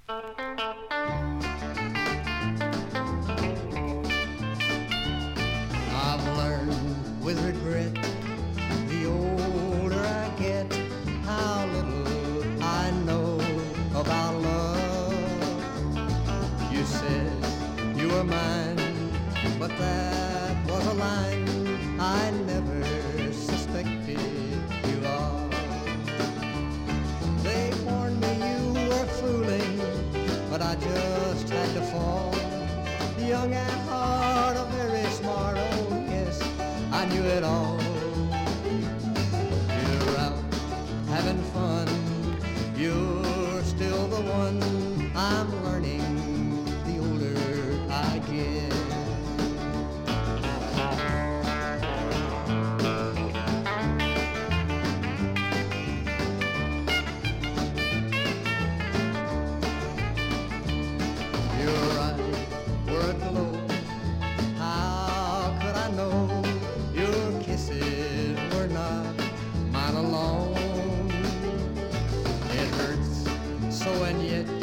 I've learned with regret, the older I get, how little I know about love. You said you were mine, but that was a line I never suspected you of. They warned me you were fooling, but I just had to fall. Young at heart, a very smart, oh yes, I knew it all. You're out having fun, you're still the one. I'm learning the older I get. Your eyes were aglow. How could I know your kisses were not mine alone? It hurts so, and yet